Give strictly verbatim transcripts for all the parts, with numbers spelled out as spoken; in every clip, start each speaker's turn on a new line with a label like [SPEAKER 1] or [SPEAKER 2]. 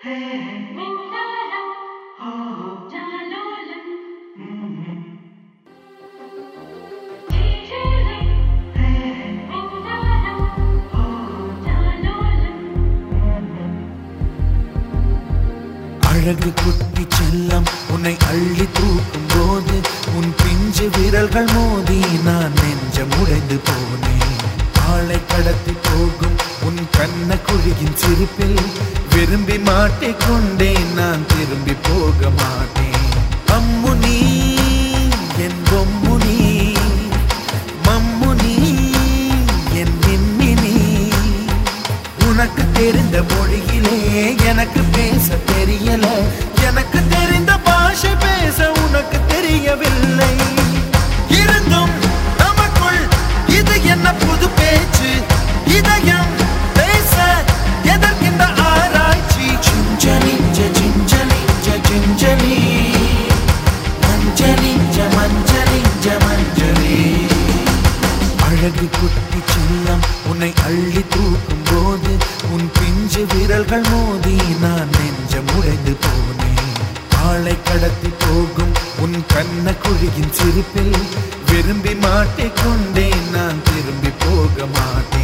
[SPEAKER 1] அழகு குட்டி செல்லம் உன்னை அள்ளி தூக்கும் போது உன் பிஞ்சு விரல்கள் மோதி நான் நெஞ்சம் உடைந்து போனேன். ஆளை கடத்தி போகும் உன் கண்ண குழியின் சிரிப்பில் விரும்பி மாட்டிக்கொண்டேன். நான் திரும்பி போக மாட்டேன். அம்மு நீ என் பொம்மு நீ, மம்மு நீ என் மின்னி நீ. உனக்கு தெரிந்த மொழியிலே எனக்கு பேச தெரியல, எனக்கு தெரிந்த பாஷை பேச உனக்கு தெரியவில்லை. இருந்தும் நமக்குள் இது என்ன புது பேச்சு, இதயம் பேச எதற்கின்ற ஆராய்ச்சி. சிஞ்சலி சிஞ்சலி சிஞ்சலி மஞ்சளி மஞ்சளி மஞ்சளி. அழகு குட்டி செல்லம் உன்னை அள்ளி தூக்கும் போது உன் பிஞ்சு விரல்கள் மோதி நான் நெஞ்சம் உடைந்து போனேன். ஆளை கடத்தி போகும் உன் கண்ண குழியின் சிரிப்பில் விரும்பி மாட்டிக்கொண்டேன். நான் திரும்பி போக மாட்டேன்.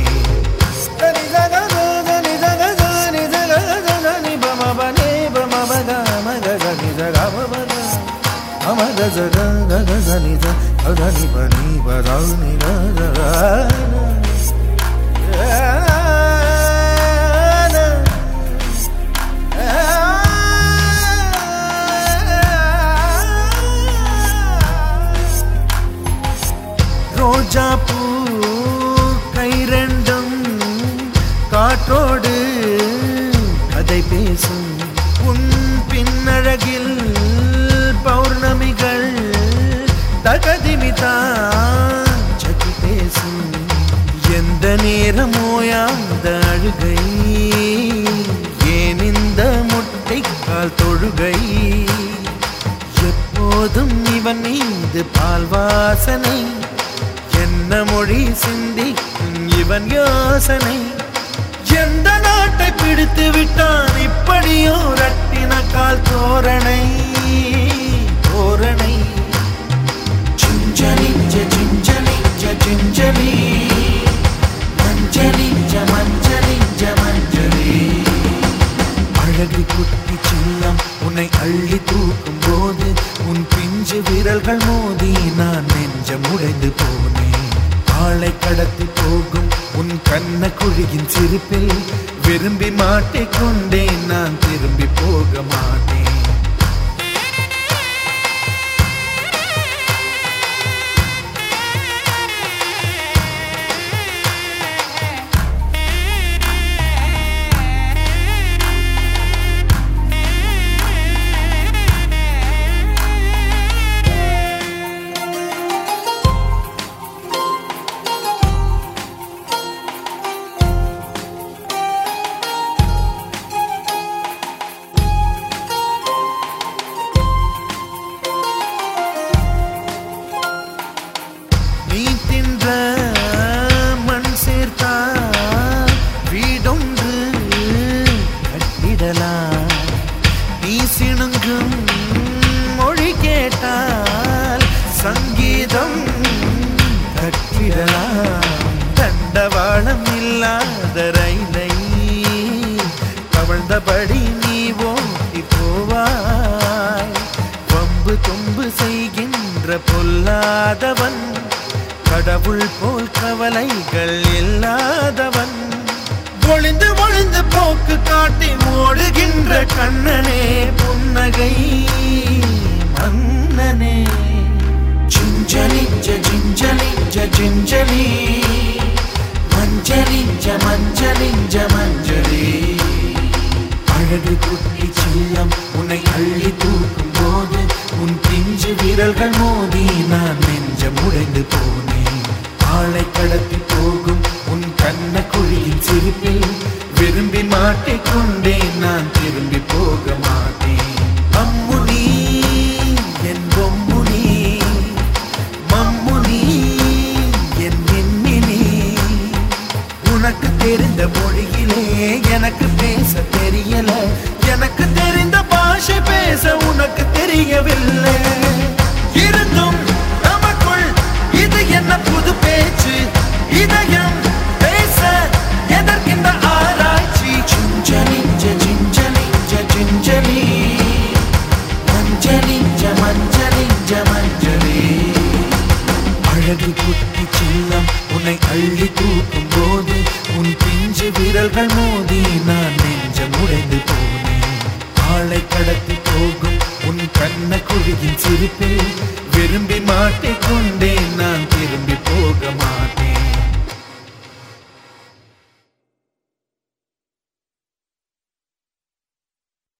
[SPEAKER 1] ரோஜா பூ கை ரெண்டும் காற்றோடு கதை பேசும். உன் பின்னழகில் பௌர்ணமிகள் தகதிமிதான் சகி பேசும். எந்த நேரமோயாந்த அழுகை, ஏன் இந்த முட்டைக்கால் தொழுகை. எப்போதும் இவன் மீது பால் வாசனை, என்ன மொழி சிந்தி இவன் யோசனை. எந்த நாட்டை பிடித்து விட்டான் இப்படியோ ரட்டின கால் தோரணை தோரணை. சிஞ்சலி சிஞ்சலி சிஞ்சலி மஞ்சளி மஞ்சளி மஞ்சளி. அழகு குட்டி செல்லம் உன்னை அள்ளி தூக்கும் போது உன் பிஞ்சு விரல்கள் மோதி நான் நெஞ்சம் உடைந்து போனேன். ஆளை கடத்தி போகும் உன் கண்ண குழியின் சிரிப்பில் விரும்பி மாட்டிக்கொண்டேன். நான் திரும்பி போக மாட்டேன். மண் சேர்த்தா வீடொன்று கட்டிடலாம். நீ சிணுங்கும் மொழி கேட்டால் சங்கீதம் கட்டிடலாம். தண்டவாளம் இல்லாத ரயிலை கவழ்ந்தபடி நீ ஓட்டி போவாய். வம்பு தொம்பு செய்கின்ற பொல்லாதவன், கடவுள் போல் கவலைகள் இல்லாதவன். ஒளிந்து ஒளிந்து போக்கு காட்டி ஓடுகின்ற கண்ணனே புன்னகை மன்னனே. சிஞ்சலி சிஞ்சலி சிஞ்சலி மஞ்சளி மஞ்சளி மஞ்சளி. அழகு குட்டி செல்லம் உன்னை அள்ளி தூக்கும் போது உன் பிஞ்சு விரல்கள் மோதி நான் நெஞ்சம் உடைந்து போனேன். ஆளை கடத்தி போகும் உன் கண்ண குழியின் சிரிப்பில் விரும்பி மாட்டிக்கொண்டேன். நான் திரும்பி போக மாட்டேன். அம்மு நீ என் பொம்மு நீ, மம்மு நீ என் மின்னி நீ. உனக்கு தெரிந்த மொழியிலே எனக்கு பேச தெரியல, எனக்கு அழகு குட்டி செல்லம் உன்னை அள்ளி தூக்கும் போது உன் பிஞ்சு விரல்கள் மோதி நான் நெஞ்சம் உடைந்து போனேன். ஆளை கடத்தி போகும் உன் கண்ண குழியின் சிரிப்பில் விரும்பி மாட்டிக்கொண்டேன், நான் திரும்பி போக மாட்டேன்.